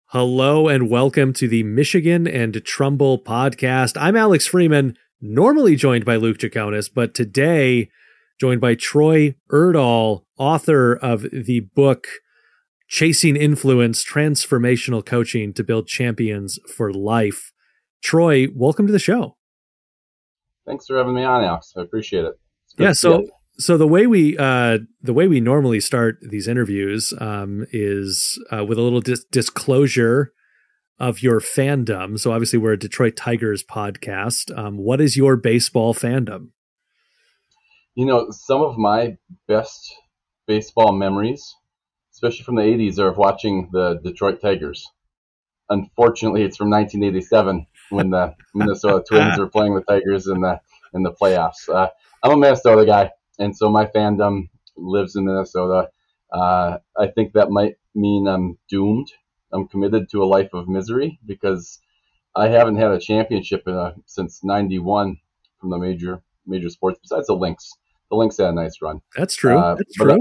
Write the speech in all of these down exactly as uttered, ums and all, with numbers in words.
Hello and welcome to the Michigan and Trumbull podcast. I'm Alex Freeman, normally joined by Luke Jaconis, but today joined by Troy Erdahl, author of the book Chasing Influence, Transformational Coaching to Build Champions for Life. Troy, welcome to the show. Thanks for having me on, Alex. I appreciate it. Yeah, so so the way we uh, the way we normally start these interviews um, is uh, with a little dis- disclosure of your fandom. So obviously, we're a Detroit Tigers podcast. Um, what is your baseball fandom? You know, some of my best baseball memories, especially from the eighties, are of watching the Detroit Tigers. Unfortunately, it's from nineteen eighty-seven when the Minnesota Twins were playing the Tigers in the in the playoffs. Uh, I'm a Minnesota guy, and so my fandom lives in Minnesota. Uh, I think that might mean I'm doomed. I'm committed to a life of misery because I haven't had a championship in a, since ninety-one from the major major sports, besides the Lynx. The Lynx had a nice run. That's true. Uh, That's true.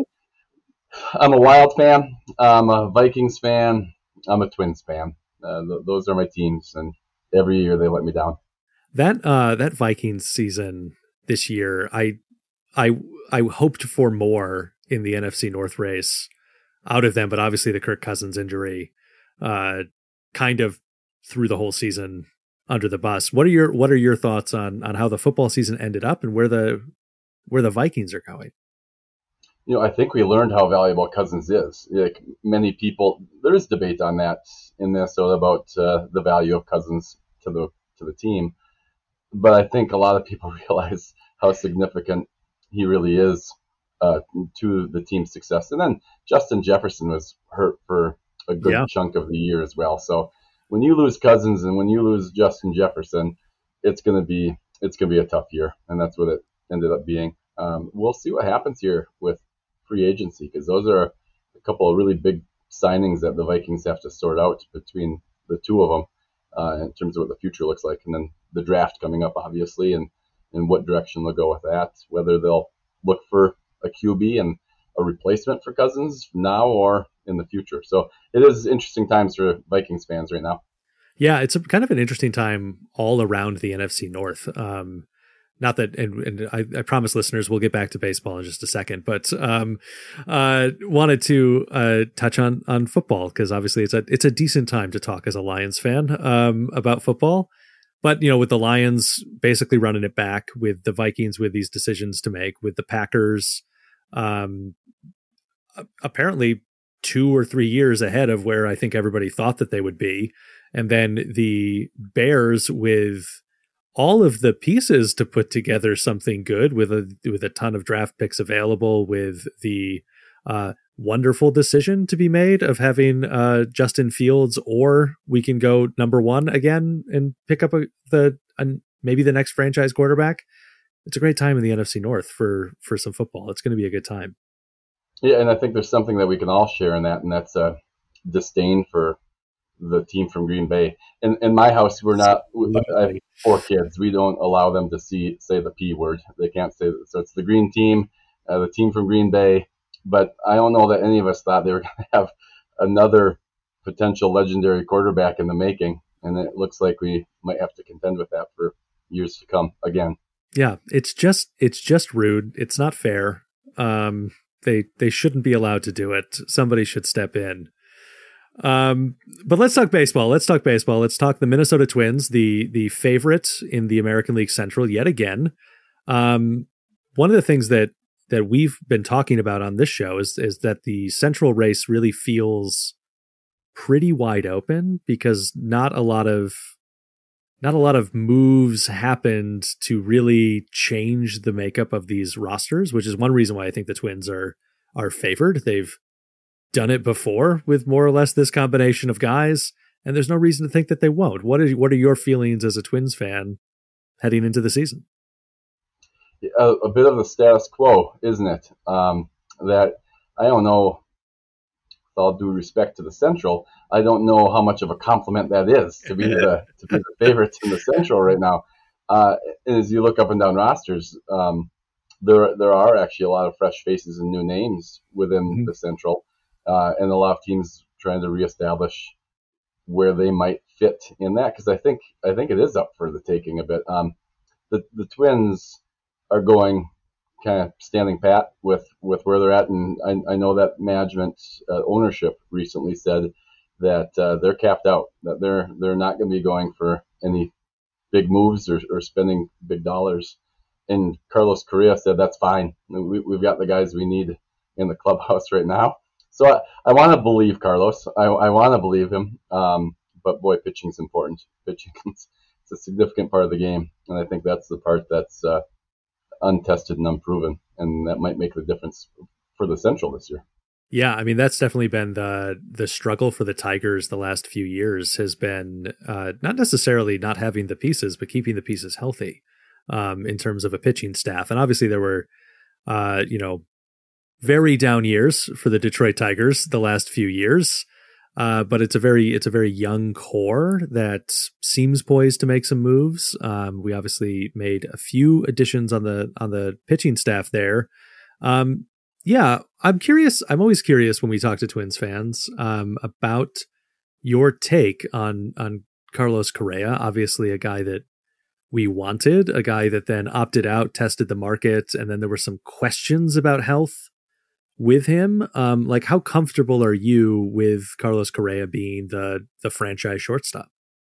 I, I'm a Wild fan. I'm a Vikings fan. I'm a Twins fan. Uh, th- those are my teams, and every year they let me down. That uh, that Vikings season this year, I I I hoped for more in the N F C North race out of them, but obviously the Kirk Cousins injury uh, kind of threw the whole season under the bus. What are your what are your thoughts on on how the football season ended up and where the where the Vikings are going? You know, I think we learned how valuable Cousins is. Like many people, there is debate on that in Minnesota about uh, the value of Cousins to the to the team. But I think a lot of people realize how significant he really is uh, to the team's success. And then Justin Jefferson was hurt for a good yeah. chunk of the year as well. So when you lose Cousins and when you lose Justin Jefferson, it's going to be it's going to be a tough year, and that's what it ended up being. Um, we'll see what happens here with free agency, because those are a couple of really big signings that the Vikings have to sort out between the two of them uh, in terms of what the future looks like. And then the draft coming up, obviously, and, and what direction they'll go with that, whether they'll look for a Q B and a replacement for Cousins now or in the future. So it is interesting times for Vikings fans right now. Yeah, it's a kind of an interesting time all around the N F C North. Um, Not that, and, and I, I promise listeners we'll get back to baseball in just a second, but um, uh, wanted to uh, touch on on football because obviously it's a it's a decent time to talk as a Lions fan um, about football. But you know, with the Lions basically running it back, with the Vikings with these decisions to make, with the Packers um, apparently two or three years ahead of where I think everybody thought that they would be, and then the Bears with all of the pieces to put together something good with a with a ton of draft picks available, with the uh, wonderful decision to be made of having uh, Justin Fields, or we can go number one again and pick up a, the a, maybe the next franchise quarterback. It's a great time in the N F C North for for some football. It's going to be a good time. Yeah, and I think there's something that we can all share in that, and that's a disdain for the team from Green Bay. In in my house, we're not. I have four kids. We don't allow them to see say the P word. They can't say that. So it's the green team, uh, the team from Green Bay. But I don't know that any of us thought they were going to have another potential legendary quarterback in the making, and it looks like we might have to contend with that for years to come again. Yeah, it's just it's just rude. It's not fair. Um, they they shouldn't be allowed to do it. Somebody should step in. Um, but let's talk baseball. Let's talk baseball. Let's talk the Minnesota Twins, the the favorite in the American League Central yet again. Um, one of the things that that we've been talking about on this show is is that the Central race really feels pretty wide open because not a lot of not a lot of moves happened to really change the makeup of these rosters, which is one reason why I think the Twins are are favored. They've done it before with more or less this combination of guys, and there's no reason to think that they won't. What is what are your feelings as a Twins fan heading into the season? A, a bit of the status quo, isn't it? Um, that I don't know. With all due respect to the Central, I don't know how much of a compliment that is to be the to be the favorites in the Central right now. Uh, as you look up and down rosters, um, there there are actually a lot of fresh faces and new names within mm-hmm. the Central. Uh, and a lot of teams trying to reestablish where they might fit in that, because I think I think it is up for the taking a bit. Um, the the Twins are going kind of standing pat with, with where they're at, and I, I know that management uh, ownership recently said that uh, they're capped out, that they're they're not going to be going for any big moves or, or spending big dollars. And Carlos Correa said that's fine. We, we've got the guys we need in the clubhouse right now. So I, I want to believe Carlos. I, I want to believe him. Um, but boy, pitching's important. Pitching is a significant part of the game, and I think that's the part that's uh, untested and unproven, and that might make the difference for the Central this year. Yeah, I mean, that's definitely been the the struggle for the Tigers the last few years, has been uh, not necessarily not having the pieces, but keeping the pieces healthy um, in terms of a pitching staff. And obviously there were, uh, you know, very down years for the Detroit Tigers the last few years. Uh, but it's a very it's a very young core that seems poised to make some moves. Um, we obviously made a few additions on the on the pitching staff there. Um, yeah, I'm curious. I'm always curious when we talk to Twins fans um, about your take on on Carlos Correa. Obviously, a guy that we wanted, a guy that then opted out, tested the market, and then there were some questions about health with him. Um, like, how comfortable are you with Carlos Correa being the the franchise shortstop?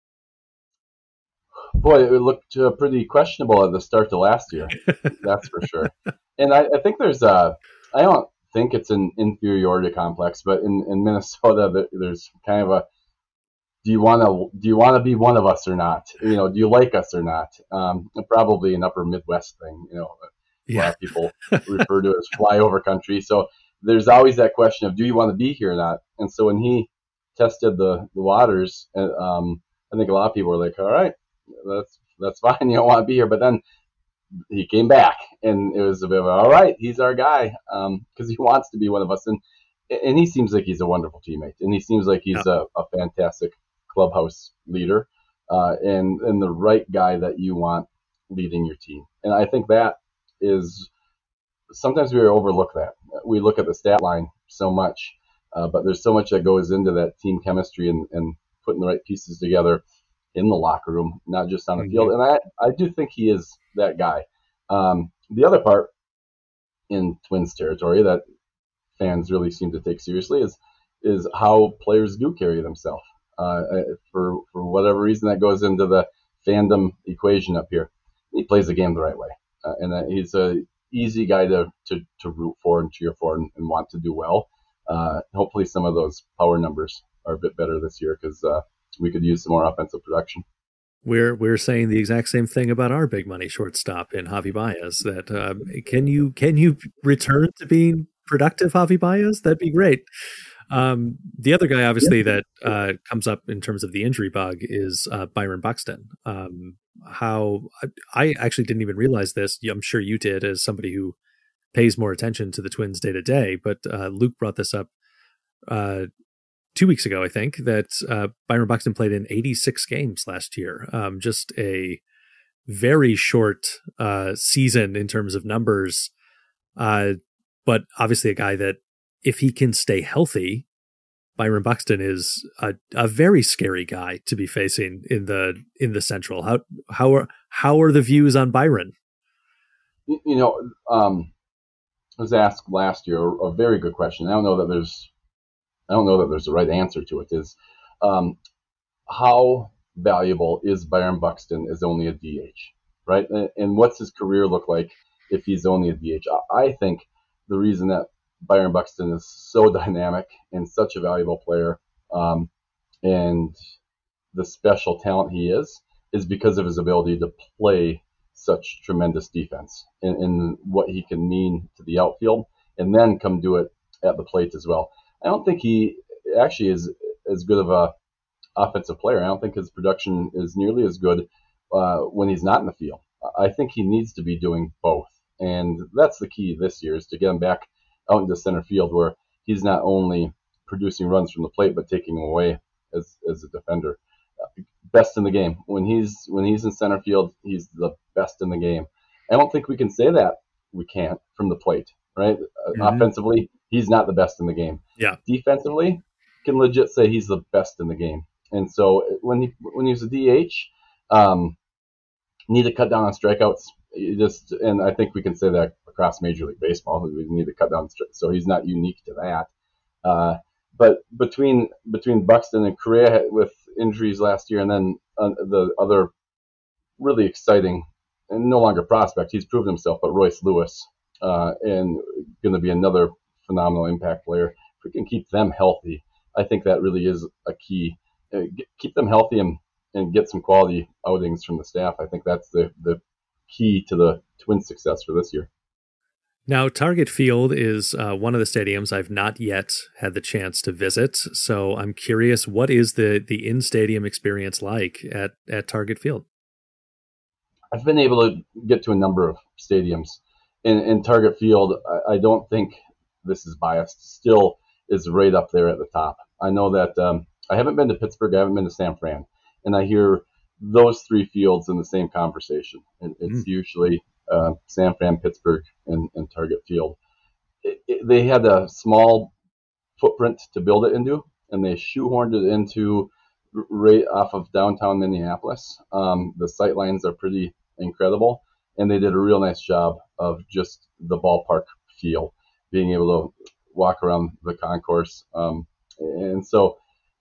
Boy, it looked uh, pretty questionable at the start of last year. That's for sure. And I, I think there's a, I don't think it's an inferiority complex, but in, in Minnesota, there's kind of a, do you want to, do you want to be one of us or not? You know, do you like us or not? Um, probably an upper Midwest thing, you know. Yeah. A lot of people refer to it as flyover country. So there's always that question of, do you want to be here or not? And so when he tested the, the waters, um, I think a lot of people were like, all right, that's that's fine. You don't want to be here. But then he came back, and it was a bit of, all right, he's our guy, um, because he wants to be one of us. And and he seems like he's a wonderful teammate, and he seems like he's yeah. a, a fantastic clubhouse leader, uh, and, and the right guy that you want leading your team. And I think that is, sometimes we overlook that. We look at the stat line so much, uh, but there's so much that goes into that team chemistry and, and putting the right pieces together in the locker room, not just on the mm-hmm. field. And I, I do think he is that guy. Um, the other part in Twins territory that fans really seem to take seriously is is how players do carry themselves. Uh, for for whatever reason, that goes into the fandom equation up here. He plays the game the right way. Uh, and uh, he's a easy guy to, to, to root for and cheer for and, and want to do well. Uh, hopefully some of those power numbers are a bit better this year, because uh, we could use some more offensive production. We're we're saying the exact same thing about our big money shortstop in Javi Baez. That uh, can you can you return to being productive, Javi Baez? That'd be great. Um, the other guy, obviously, yeah. that uh, comes up in terms of the injury bug is uh, Byron Buxton. Um, how I actually didn't even realize this. I'm sure you did, as somebody who pays more attention to the Twins day to day. But uh, Luke brought this up uh, two weeks ago, I think, that uh, Byron Buxton played in eighty-six games last year. Um, just a very short uh, season in terms of numbers. Uh, but obviously a guy that, if he can stay healthy, Byron Buxton is a, a very scary guy to be facing in the in the Central. How how are how are the views on Byron? You know, um, I was asked last year a very good question. I don't know that there's I don't know that there's a right answer to it. Is um, how valuable is Byron Buxton as only a D H, right? And, and what's his career look like if he's only a D H? I think the reason that Byron Buxton is so dynamic and such a valuable player, um, and the special talent he is, is because of his ability to play such tremendous defense and, and what he can mean to the outfield, and then come do it at the plate as well. I don't think he actually is as good of a offensive player. I don't think his production is nearly as good uh, when he's not in the field. I think he needs to be doing both, and that's the key this year, is to get him back out into center field, where he's not only producing runs from the plate but taking them away as as a defender. Uh, best in the game. When he's when he's in center field, he's the best in the game. I don't think we can say that we can't from the plate, right? Mm-hmm. Uh, offensively, he's not the best in the game. Yeah. Defensively, can legit say he's the best in the game. And so when he when he was a D H, um, need to cut down on strikeouts. You just and I think we can say that across Major League Baseball, we need to cut down. So he's not unique to that. Uh, but between between Buxton and Correa with injuries last year, and then uh, the other really exciting and no longer prospect, he's proven himself, but Royce Lewis, uh, and going to be another phenomenal impact player. If we can keep them healthy, I think that really is a key. Uh, get, keep them healthy and, and get some quality outings from the staff. I think that's the, the key to the Twins' success for this year. Now, Target Field is uh, one of the stadiums I've not yet had the chance to visit. So I'm curious, what is the the in-stadium experience like at, at Target Field? I've been able to get to a number of stadiums. In, in Target Field, I, I don't think this is biased, still is right up there at the top. I know that um, I haven't been to Pittsburgh, I haven't been to San Fran, and I hear those three fields in the same conversation. And it's mm. usually uh, San Fran, Pittsburgh, and, and Target Field. It, it, they had a small footprint to build it into, and they shoehorned it into right off of downtown Minneapolis. Um, the sight lines are pretty incredible, and they did a real nice job of just the ballpark feel, being able to walk around the concourse. Um, and so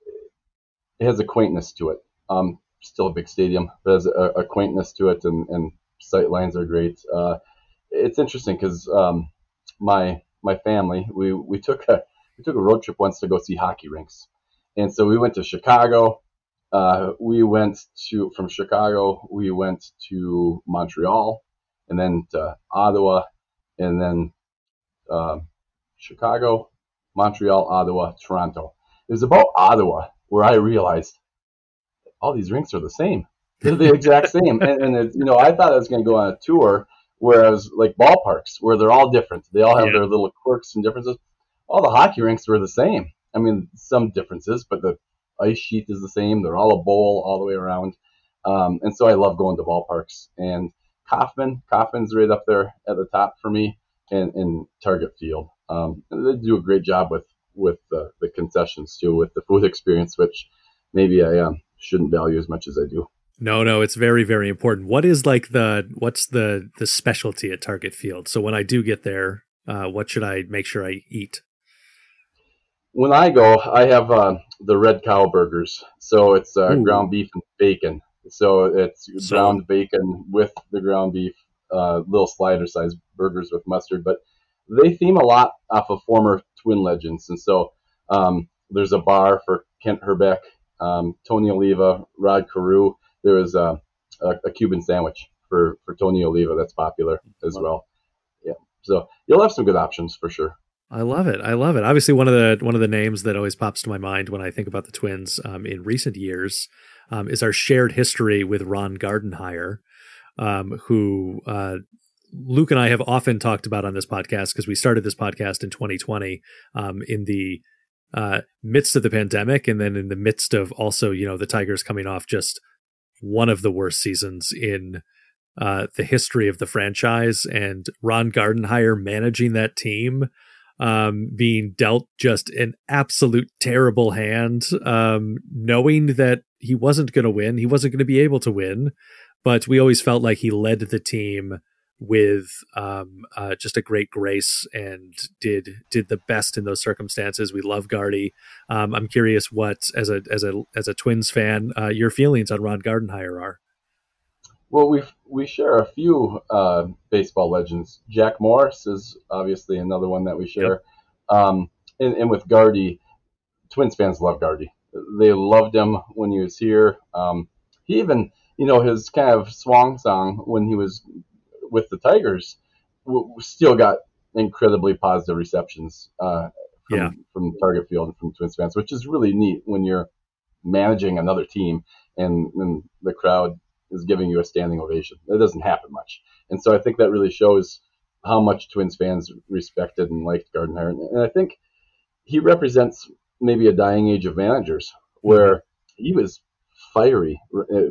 it has a quaintness to it. Um, still a big stadium, but has a, a quaintness to it, and, and sight lines are great. Uh, it's interesting because um, my my family, we, we took a we took a road trip once to go see hockey rinks. And so we went to Chicago. Uh, we went to, from Chicago, we went to Montreal, and then to Ottawa, and then uh, Chicago, Montreal, Ottawa, Toronto. It was about Ottawa where I realized all these rinks are the same. They're the exact same. And, and it, you know, I thought I was going to go on a tour where I was like ballparks, where they're all different. They all have yeah. their little quirks and differences. All the hockey rinks were the same. I mean, some differences, but the ice sheet is the same. They're all a bowl all the way around. Um, and so I love going to ballparks. And Kauffman, Kauffman's right up there at the top for me, and, and Target Field. Um, and they do a great job with, with the, the concessions, too, with the food experience, which maybe I um, shouldn't value as much as I do. No, no, it's very, very important. What is like the, what's the, the specialty at Target Field? So when I do get there, uh, what should I make sure I eat? When I go, I have uh, the Red Cow burgers. So it's uh, ground beef and bacon. So it's so, ground bacon with the ground beef, uh, little slider-sized burgers with mustard. But they theme a lot off of former Twin legends. And so um, there's a bar for Kent Herbeck, um, Tony Oliva, Rod Carew. There was a, a, a Cuban sandwich for, for Tony Oliva that's popular as well. Yeah, so you'll have some good options for sure. I love it. I love it. Obviously, one of the one of the names that always pops to my mind when I think about the Twins um, in recent years um, is our shared history with Ron Gardenhire, um, who uh, Luke and I have often talked about on this podcast because we started this podcast in twenty twenty um, in the uh, midst of the pandemic, and then in the midst of also, you know, the Tigers coming off just one of the worst seasons in uh, the history of the franchise, and Ron Gardenhire managing that team. Um, being dealt just an absolute terrible hand, um, knowing that he wasn't going to win, he wasn't going to be able to win, but we always felt like he led the team with um, uh, just a great grace and did did the best in those circumstances. We love Gardy. Um, I'm curious what, as a as a as a Twins fan, uh, your feelings on Ron Gardenhire are. Well, we we share a few uh, baseball legends. Jack Morris is obviously another one that we share. Yep. Um, and, and with Gardy, Twins fans love Gardy. They loved him when he was here. Um, he even, you know, his kind of swan song when he was with the Tigers w- still got incredibly positive receptions uh, from, yeah. from Target Field and from Twins fans, which is really neat when you're managing another team and, and the crowd is giving you a standing ovation. That doesn't happen much. And so I think that really shows how much Twins fans respected and liked Gardenhire. And I think he represents maybe a dying age of managers where mm-hmm. he was fiery.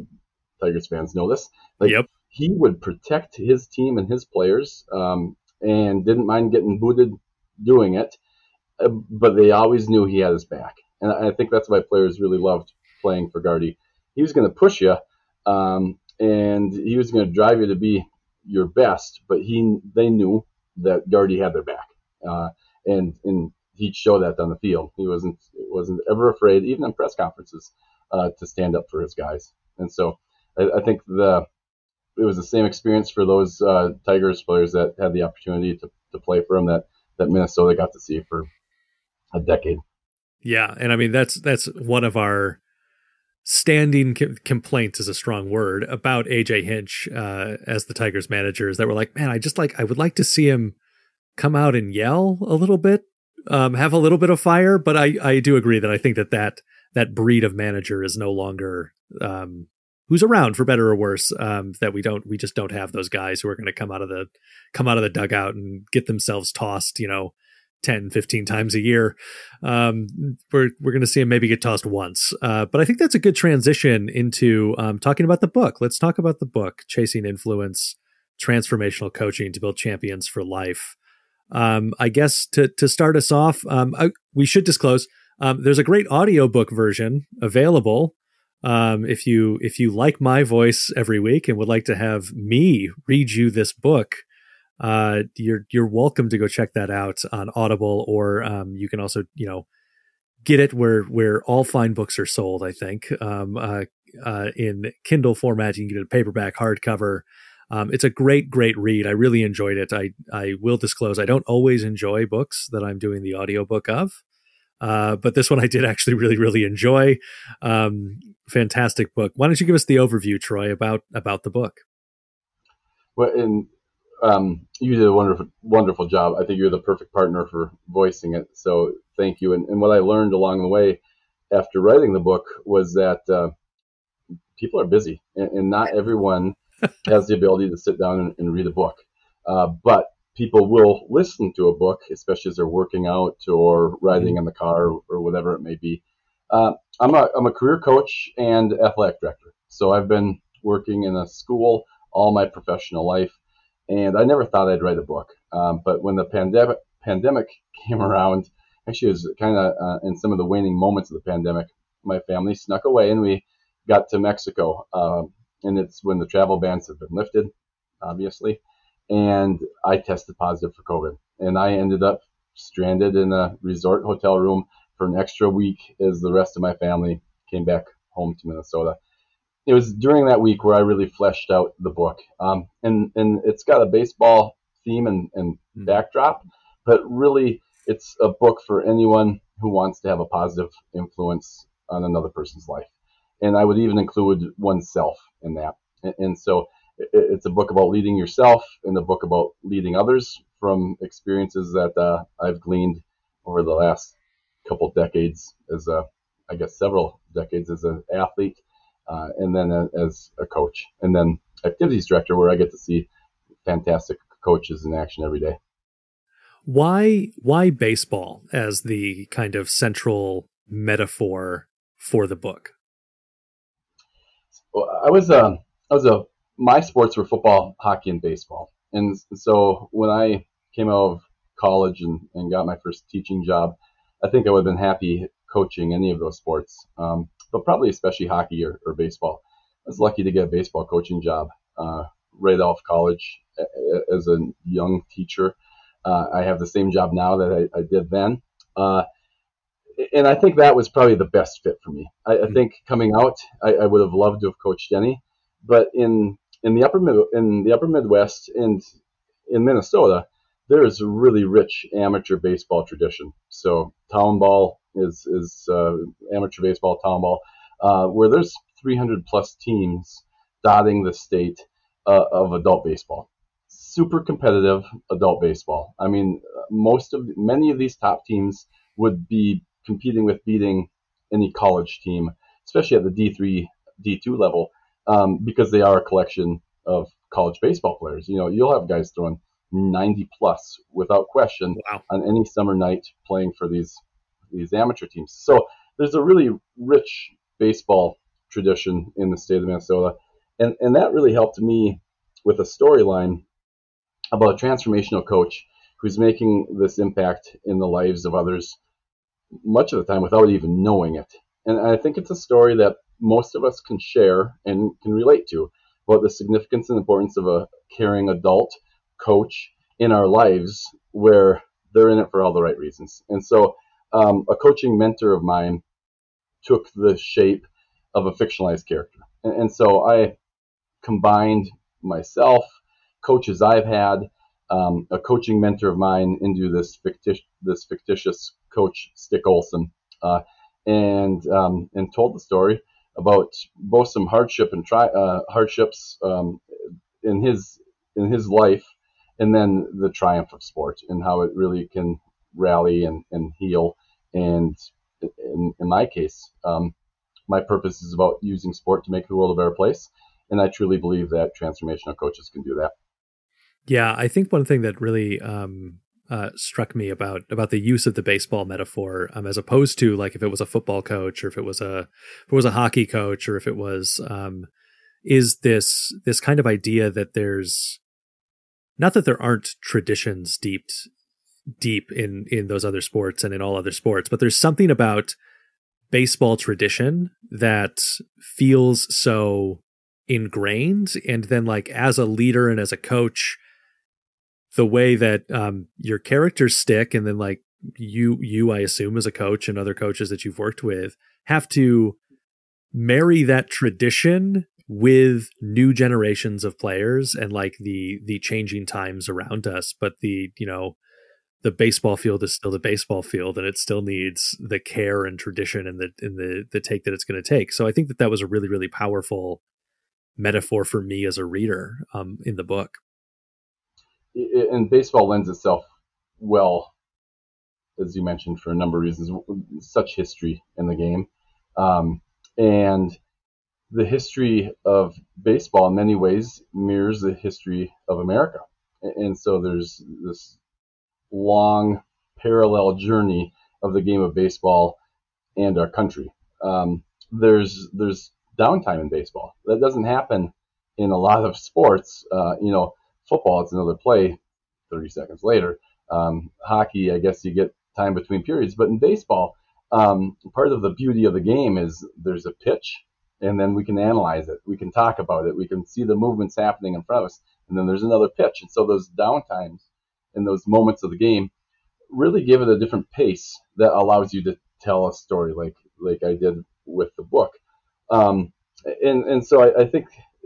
Tigers fans know this. Like, yep. He would protect his team and his players um, and didn't mind getting booted doing it. Uh, but they always knew he had his back. And I think that's why players really loved playing for Gardy. He was going to push you, um, and he was going to drive you to be your best. But he, they knew that Gardy had their back, uh, and and he'd show that on the field. He wasn't wasn't ever afraid, even in press conferences, uh, to stand up for his guys. And so I, I think the it was the same experience for those uh, Tigers players that had the opportunity to, to play for him that, that Minnesota got to see for a decade. Yeah, and I mean that's that's one of our standing co- complaints is a strong word about A J Hinch uh, as the Tigers manager, is that we're like, man, I just like I would like to see him come out and yell a little bit, um, have a little bit of fire. But I I do agree that I think that that that breed of manager is no longer um, who's around, for better or worse. Um, that we don't we just don't have those guys who are going to come out of the come out of the dugout and get themselves tossed, you know, ten, fifteen times a year. Um, we're we're going to see him maybe get tossed once. Uh, but I think that's a good transition into um, talking about the book. Let's talk about the book, Chasing Influence, Transformational Coaching to Build Champions for Life. Um, I guess to to start us off, um, I, we should disclose um, there's a great audiobook version available. Um, if you if you like my voice every week and would like to have me read you this book, uh, you're you're welcome to go check that out on Audible, or um, you can also you know get it where where all fine books are sold. I think um, uh, uh, in Kindle format, you can get it paperback, hardcover. Um, it's a great great read. I really enjoyed it. I I will disclose I don't always enjoy books that I'm doing the audiobook of. Uh, but this one I did actually really, really enjoy. Um, fantastic book. Why don't you give us the overview, Troy, about about the book? Well, and um, you did a wonderful, wonderful job. I think you're the perfect partner for voicing it. So thank you. And, and what I learned along the way after writing the book was that uh, people are busy, and, and not everyone has the ability to sit down and, and read a book. Uh, but people will listen to a book, especially as they're working out or riding in the car or, or whatever it may be. Uh, I'm a I'm a career coach and athletic director, so I've been working in a school all my professional life, and I never thought I'd write a book. Um, but when the pandemic pandemic came around, actually it was kind of uh, in some of the waning moments of the pandemic, my family snuck away and we got to Mexico, uh, and it's when the travel bans have been lifted, obviously. And I tested positive for COVID, and I ended up stranded in a resort hotel room for an extra week as the rest of my family came back home to Minnesota. It was during that week where I really fleshed out the book, um, and and it's got a baseball theme and, and mm. backdrop, but really it's a book for anyone who wants to have a positive influence on another person's life, and I would even include oneself in that, and, and so. It's a book about leading yourself and a book about leading others from experiences that uh, I've gleaned over the last couple decades as a, I guess several decades as an athlete, uh, and then a, as a coach, and then activities director, where I get to see fantastic coaches in action every day. Why, why baseball as the kind of central metaphor for the book? Well, I was a, I was a my sports were football, hockey, and baseball. And so when I came out of college and, and got my first teaching job, I think I would have been happy coaching any of those sports, um, but probably especially hockey or, or baseball. I was lucky to get a baseball coaching job uh, right off college as a young teacher. Uh, I have the same job now that I, I did then. Uh, and I think that was probably the best fit for me. I, I think coming out, I, I would have loved to have coached any, but in In the upper mid, in the upper Midwest and in Minnesota, there is a really rich amateur baseball tradition. So town ball is is uh, amateur baseball, town ball, uh, where there's three hundred plus teams dotting the state uh, of adult baseball. Super competitive adult baseball. I mean, most of many of these top teams would be competing with beating any college team, especially at the D three, D two level. Um, because they are a collection of college baseball players. You know, you'll have guys throwing ninety plus without question wow. on any summer night playing for these these amateur teams. So there's a really rich baseball tradition in the state of Minnesota. And, and that really helped me with a storyline about a transformational coach who's making this impact in the lives of others much of the time without even knowing it. And I think it's a story that most of us can share and can relate to about the significance and importance of a caring adult coach in our lives where they're in it for all the right reasons. And so um, a coaching mentor of mine took the shape of a fictionalized character. And, and so I combined myself, coaches I've had, um, a coaching mentor of mine into this fictitious, this fictitious coach, Stick Olson, uh, and um, and told the story about both some hardship and tri- uh, hardships um, in his in his life, and then the triumph of sport and how it really can rally and, and heal. And in, in my case, um, my purpose is about using sport to make the world a better place. And I truly believe that transformational coaches can do that. Yeah, I think one thing that really um, uh, struck me about about the use of the baseball metaphor, um, as opposed to like if it was a football coach or if it was a if it was a hockey coach or if it was um, is this this kind of idea that there's not that there aren't traditions deep deep in in those other sports and in all other sports, but there's something about baseball tradition that feels so ingrained. And then like as a leader and as a coach, the way that um, your characters stick, and then like you, you, I assume as a coach and other coaches that you've worked with have to marry that tradition with new generations of players and like the, the changing times around us. But the, you know, the baseball field is still the baseball field, and it still needs the care and tradition and the, and the, the take that it's going to take. So I think that that was a really, really powerful metaphor for me as a reader um, in the book. And baseball lends itself well, as you mentioned, for a number of reasons. Such history in the game, um, and the history of baseball in many ways mirrors the history of America. And so there's this long parallel journey of the game of baseball and our country. Um, there's there's downtime in baseball that doesn't happen in a lot of sports. Uh, you know. Football, it's another play thirty seconds later. Um, hockey, I guess you get time between periods. But in baseball, um, part of the beauty of the game is there's a pitch, and then we can analyze it. We can talk about it. We can see the movements happening in front of us. And then there's another pitch. And so those downtimes and those moments of the game really give it a different pace that allows you to tell a story like like I did with the book. Um, and, and so I, I think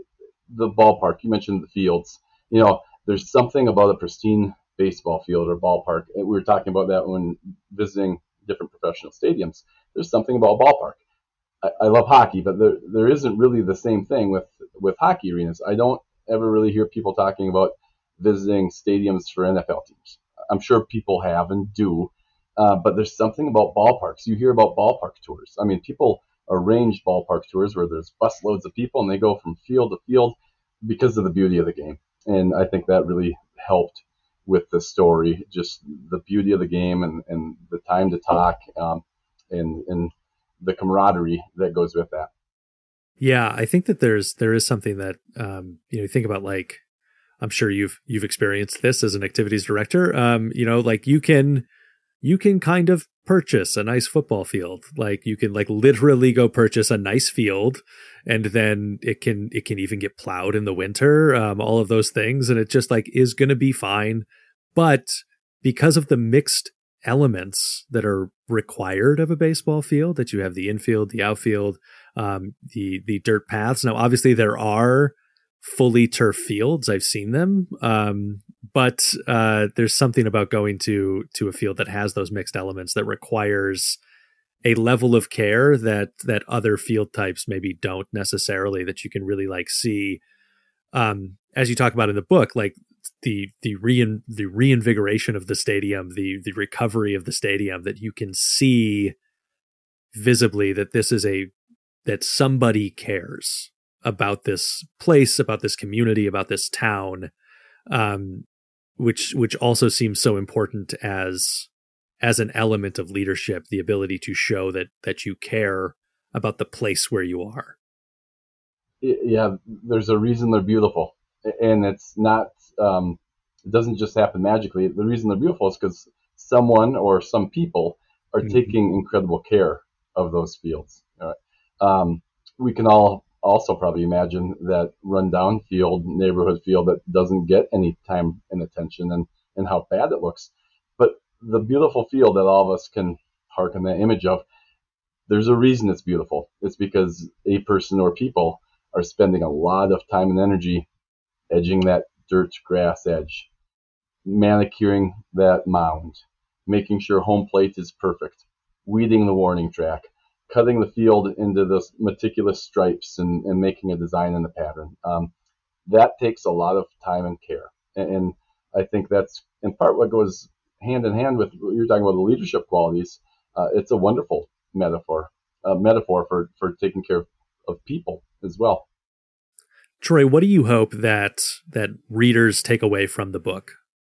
the ballpark, you mentioned the fields. You know, there's something about a pristine baseball field or ballpark. We were talking about that when visiting different professional stadiums. There's something about a ballpark. I, I love hockey, but there there isn't really the same thing with, with hockey arenas. I don't ever really hear people talking about visiting stadiums for N F L teams. I'm sure people have and do, uh, but there's something about ballparks. You hear about ballpark tours. I mean, people arrange ballpark tours where there's busloads of people and they go from field to field because of the beauty of the game. And I think that really helped with the story, just the beauty of the game and, and the time to talk um, and, and the camaraderie that goes with that. Yeah, I think that there's there is something that um, you know, think about, like, I'm sure you've you've experienced this as an activities director. Um, you know, like you can you can kind of purchase a nice football field. Like you can like literally go purchase a nice field, and then it can it can even get plowed in the winter, um, all of those things. And it just like is going to be fine. But because of the mixed elements that are required of a baseball field, that you have the infield, the outfield, um, the, the dirt paths. Now, obviously there are fully turf fields. I've seen them. Um, but, uh, there's something about going to, to a field that has those mixed elements that requires a level of care that, that other field types maybe don't necessarily, that you can really like see, um, as you talk about in the book, like the, the rein, the reinvigoration of the stadium, the, the recovery of the stadium, that you can see visibly that this is a, that somebody cares about this place, about this community, about this town, um, which which also seems so important as as an element of leadership, the ability to show that that you care about the place where you are. Yeah, there's a reason they're beautiful, and it's not. Um, it doesn't just happen magically. The reason they're beautiful is because someone or some people are mm-hmm. taking incredible care of those fields. All right. Um, we can all also probably imagine that rundown field, neighborhood field that doesn't get any time and attention, and, and how bad it looks. But the beautiful field that all of us can hearken that image of, there's a reason it's beautiful. It's because a person or people are spending a lot of time and energy edging that dirt grass edge, manicuring that mound, making sure home plate is perfect, weeding the warning track, cutting the field into those meticulous stripes, and, and making a design and a pattern. Um, that takes a lot of time and care. And, and I think that's in part what goes hand in hand with what you're talking about, the leadership qualities. Uh, it's a wonderful metaphor, uh, metaphor for, for taking care of, of people as well. Troy, what do you hope that that readers take away from the book?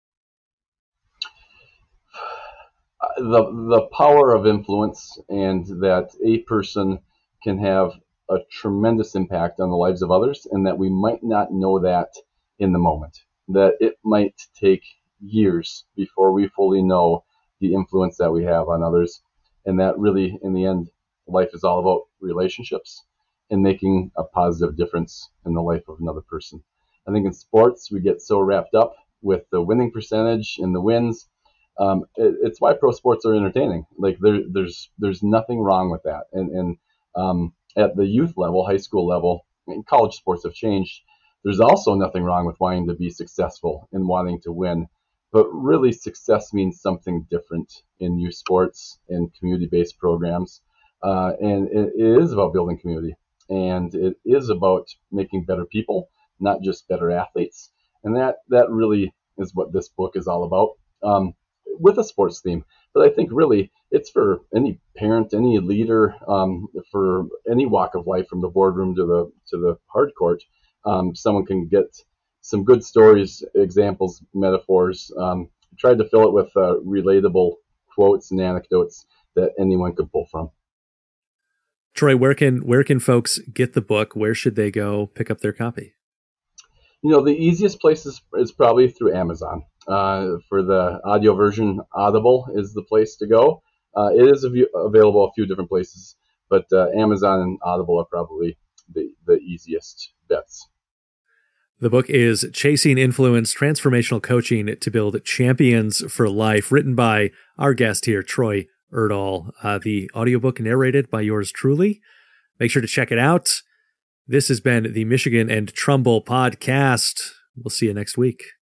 The the power of influence, and that a person can have a tremendous impact on the lives of others, and that we might not know that in the moment. That it might take years before we fully know the influence that we have on others, and that really, in the end, life is all about relationships and making a positive difference in the life of another person. I think in sports, we get so wrapped up with the winning percentage and the wins. Um, it, it's why pro sports are entertaining. Like there, there's there's nothing wrong with that. And, and um, at the youth level, high school level, and college sports have changed. There's also nothing wrong with wanting to be successful and wanting to win. But really, success means something different in youth sports and community-based programs. Uh, and it, it is about building community. And it is about making better people, not just better athletes. And that, that really is what this book is all about, um, with a sports theme. But I think really it's for any parent, any leader, um, for any walk of life, from the boardroom to the to the hard court. Um, someone can get some good stories, examples, metaphors. Um, tried to fill it with uh, relatable quotes and anecdotes that anyone could pull from. Troy, where can where can folks get the book? Where should they go pick up their copy? You know, the easiest place is, is probably through Amazon. Uh, for the audio version, Audible is the place to go. Uh, it is av- available a few different places, but uh, Amazon and Audible are probably the, the easiest bets. The book is Chasing Influence, Transformational Coaching to Build Champions for Life, written by our guest here, Troy Erdahl. Uh, the audiobook narrated by yours truly. Make sure to check it out. This has been the Michigan and Trumbull podcast. We'll see you next week.